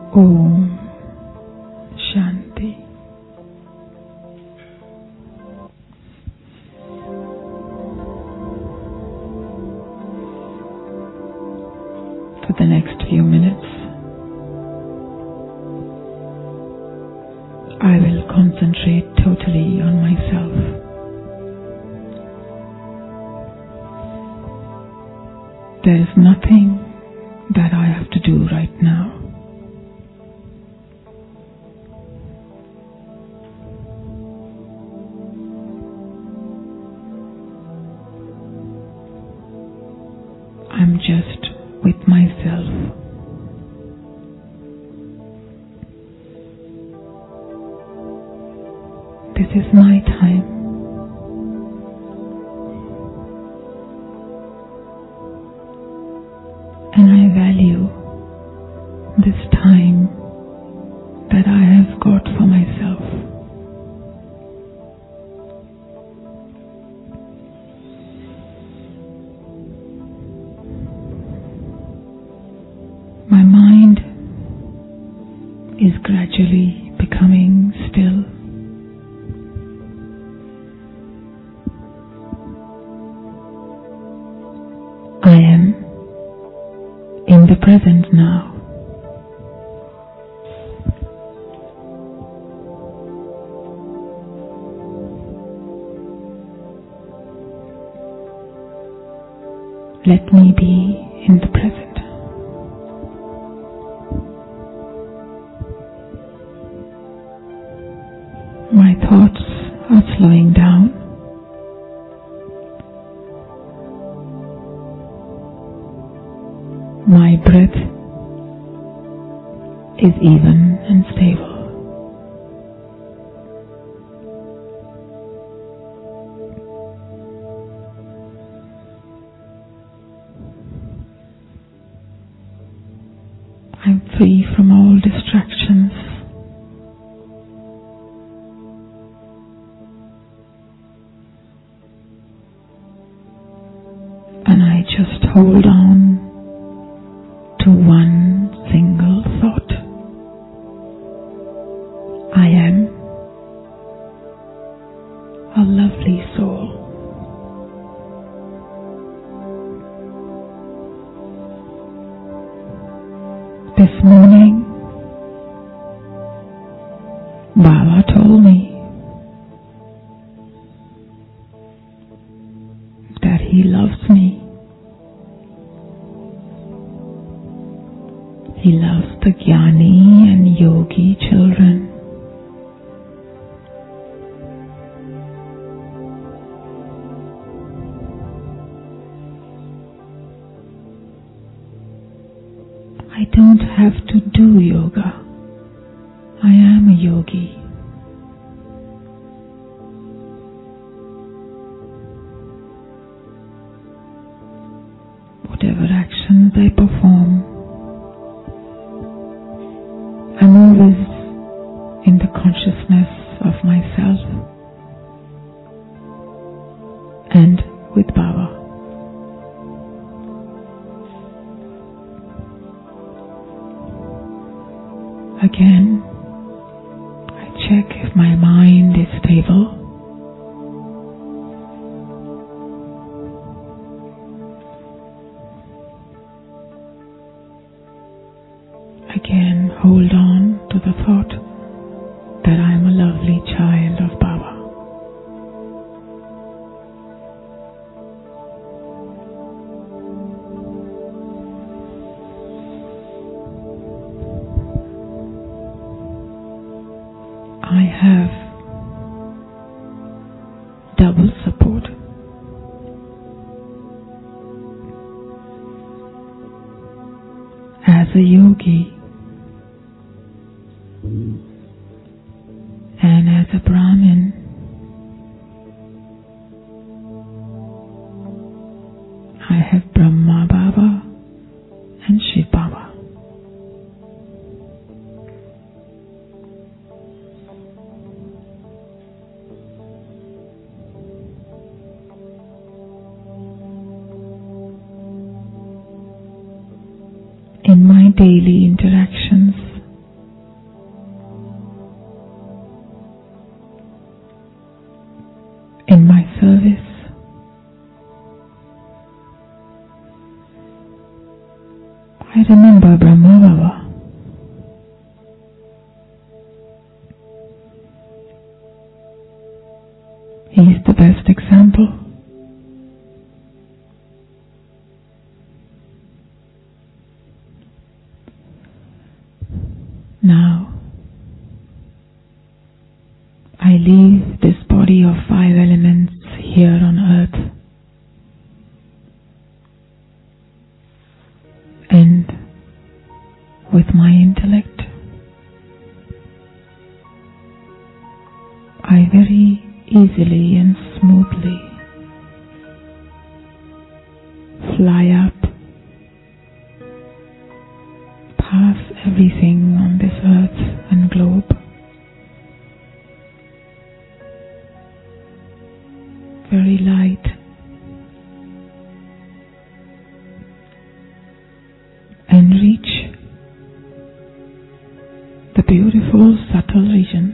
Om Shanti. For the next few minutes, I will concentrate totally on myself. There is nothing that I have to do right now. I'm just with myself. This is my time. And I value this time that I have got for myself. My mind is gradually becoming still. I am in the present now. Let me be in the present. My thoughts are slowing down. My breath is even and stable. I'm free from all distractions. And I just hold on to one single thought. I am a lovely soul. This morning, Baba told me that he loves me. He loves the Jnani and Yogi children. I don't have to do yoga. I am a yogi. Whatever actions I perform, I'm always in the consciousness of myself and with Baba. Again, I check if my mind is stable. Again, hold on to the thought that I am a lovely child of Baba. I have double support. As a yogi and as a Brahmin, I have Brahma Baba and Shiv Baba. In my daily interactions remember Brahma Baba. He is the best example. Now, I leave this body of 5 elements here on earth, and with my intellect, I very easily and smoothly fly up past everything on this earth and globe, very light, and reach the beautiful subtle region.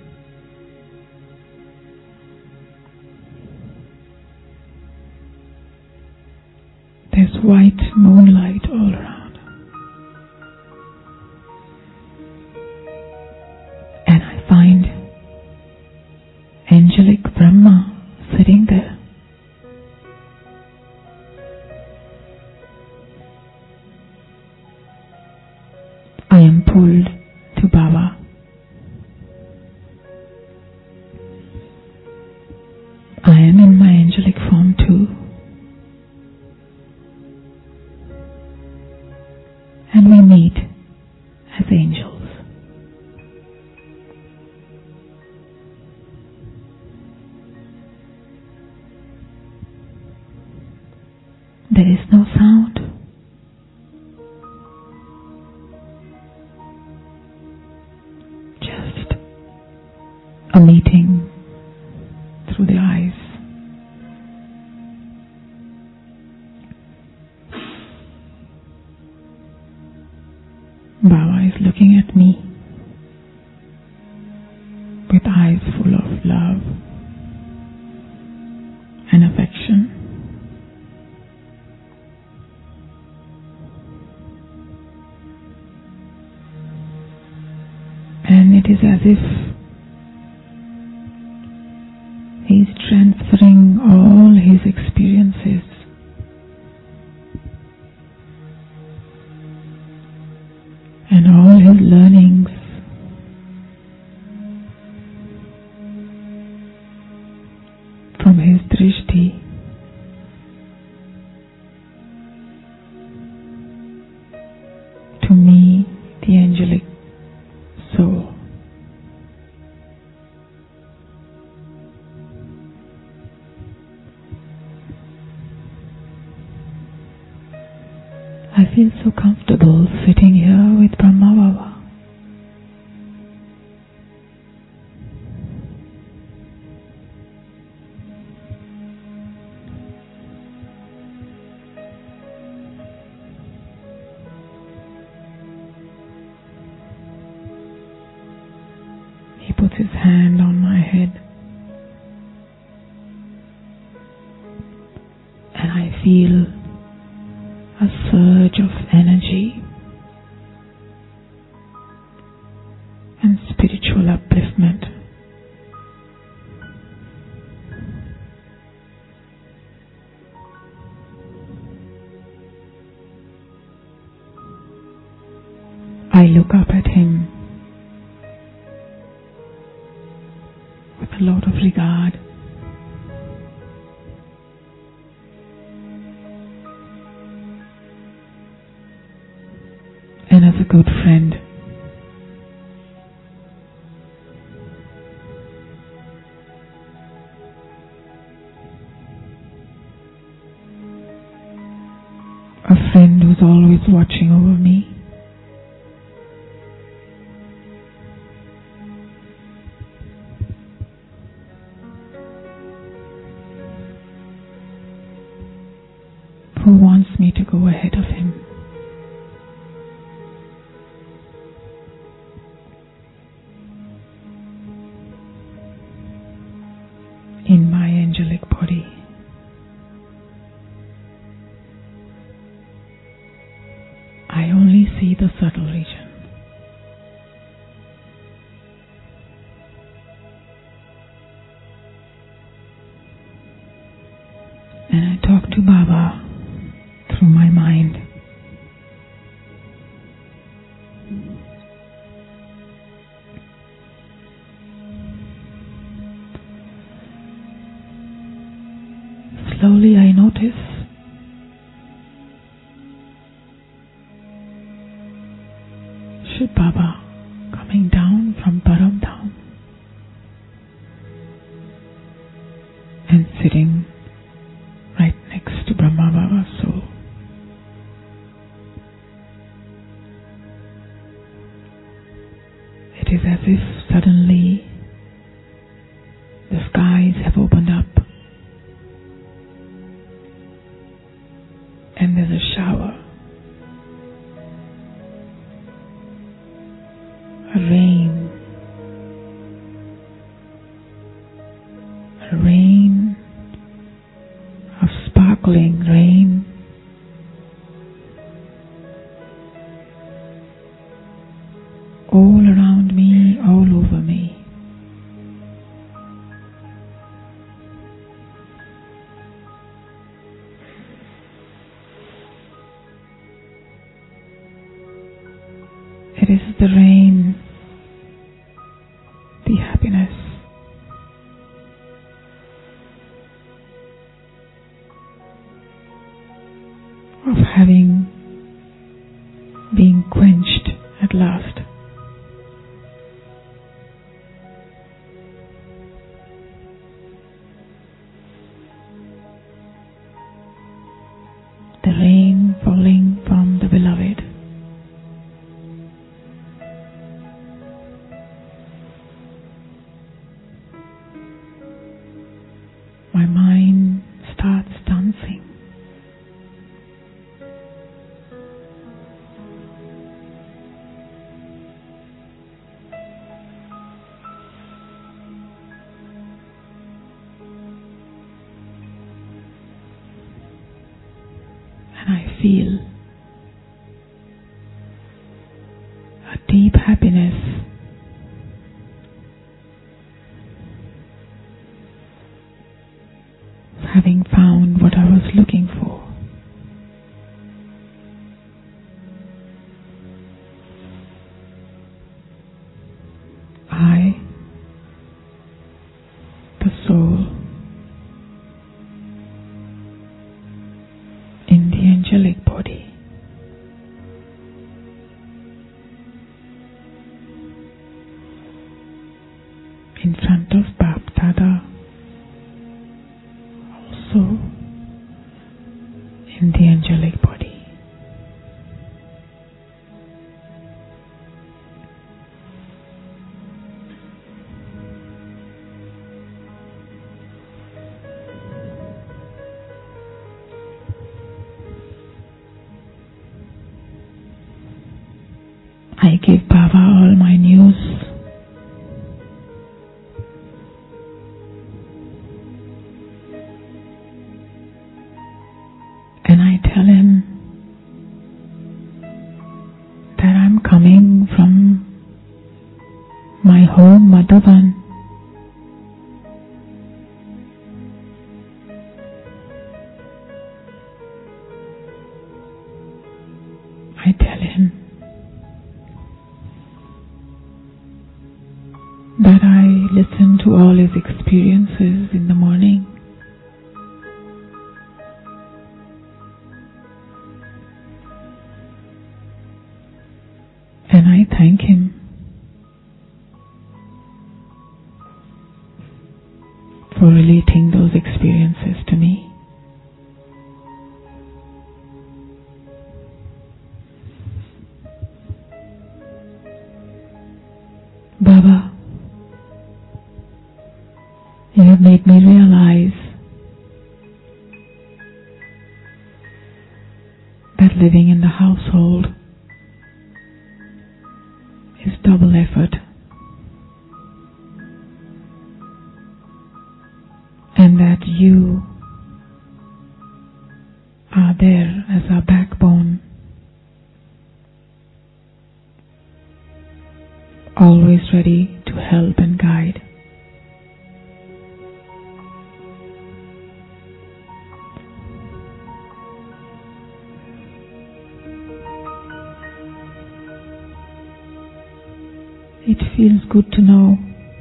There's white moonlight all around, and I find angelic Brahma sitting there. I am pulled to Baba. I am in my angelic form too, and we meet as angels. There is no sound. Just a meeting through the eyes. Baba is looking at me with eyes full of love and affection. And it is as if he is transferring all his experiences and all his learnings from his drishti to me, the angelic soul. I feel so comfortable sitting here with Brahma Baba. He puts his hand on my head, and I feel a surge of energy and spiritual upliftment. I look up at him with a lot of regard. And as a good friend. A friend who's always watching over me. Who wants me to go ahead of him. In my angelic body. I only see the subtle region. And I talk to Baba through my mind. Slowly I notice Shiv Baba coming down from Param Dham and sitting right next to Brahma Baba's soul. It is as if suddenly the skies have opened up and there's a shower, a rain of sparkling rain, all around me, all over me. It is the rain, the happiness of having been quenched at last. The rain falling from the beloved. My mind starts dancing. And I feel a deep happiness of having found what I was looking for. I, the soul, in the angelic body, in front of Bap Dada, also in the angelic body. I give Baba all my news. And I tell him that I'm coming from my home, Madhavan. I tell him that I listen to all his experiences in the morning. And I thank him for relating those experiences to me. Baba, you have made me realize that living in the household is double effort, and that you are there as our backbone, always ready to help and guide. It feels good to know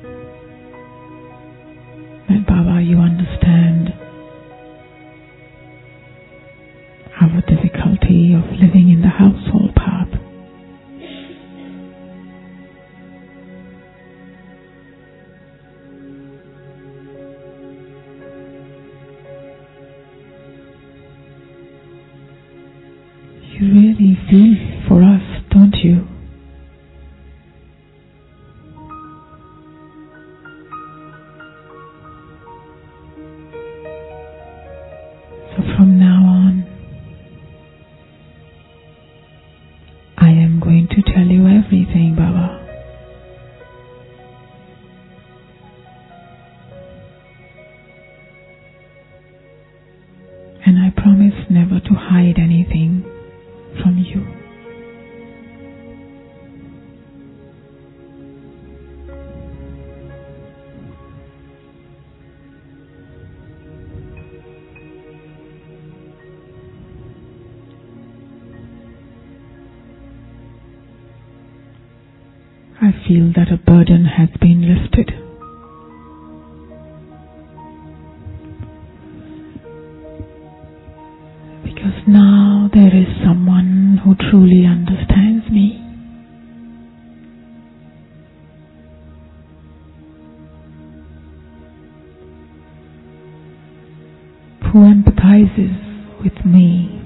that, Baba, you understand our difficulty of living in the household path. You really feel for us, don't you? So from now on, I am going to tell you everything, Baba. And I promise never to hide anything from you. I feel that a burden has been lifted. Because now there is someone who truly understands me. Who empathizes with me.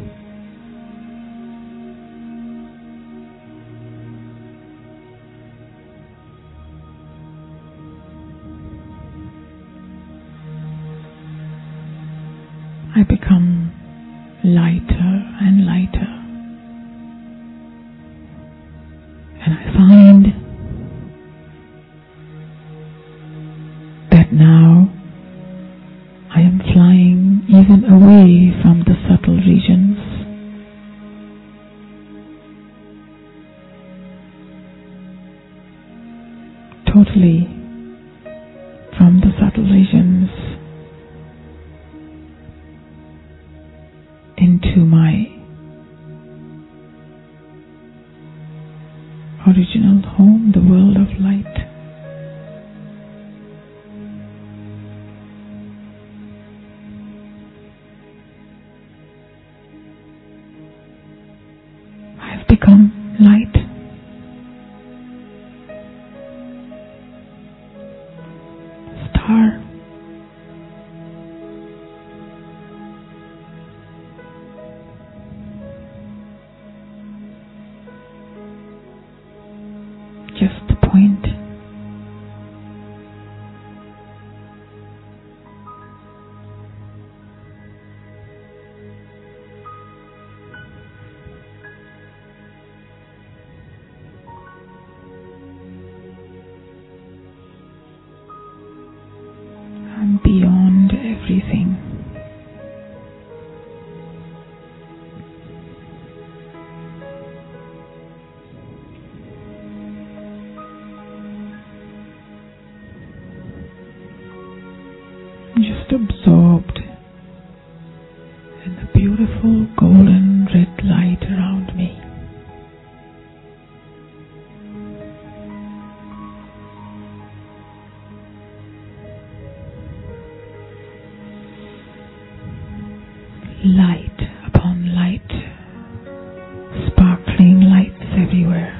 I become lighter and lighter. And I find that now I am flying even away from the subtle regions. Totally from the subtle regions into my original home, the world of light. I've become light. Star. Just a point. I'm beyond everything. Just absorbed in the beautiful golden red light around me. Light upon light, sparkling lights everywhere.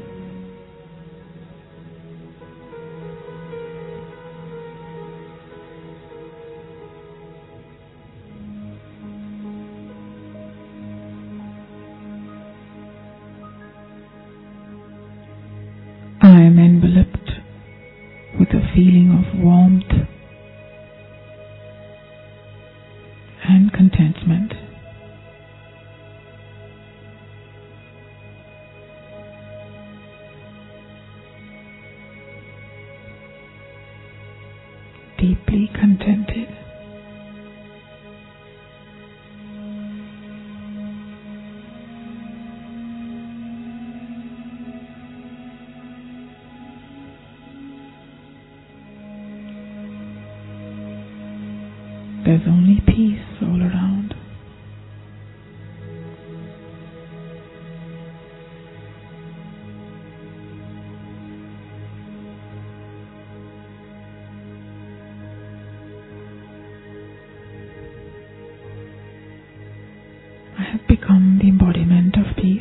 I am enveloped with a feeling of warmth and contentment. Deeply contented. There's only peace all around. I have become the embodiment of peace.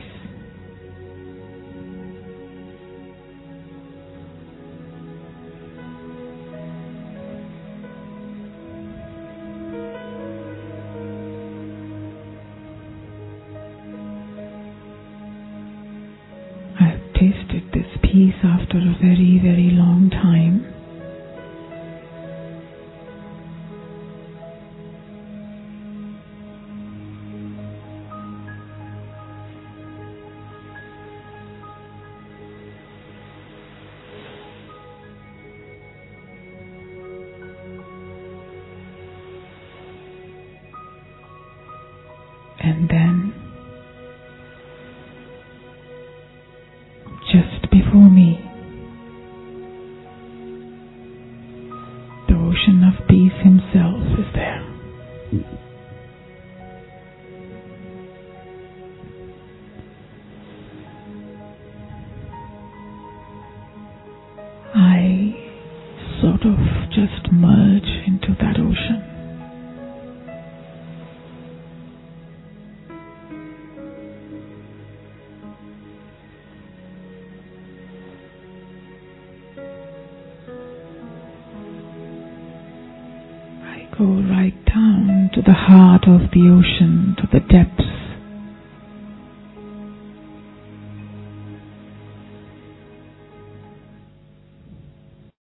I have tasted this peace after a very, very long time. And then, just before me, the ocean of peace himself is there. I sort of just merge into that ocean. Go right down to the heart of the ocean, to the depths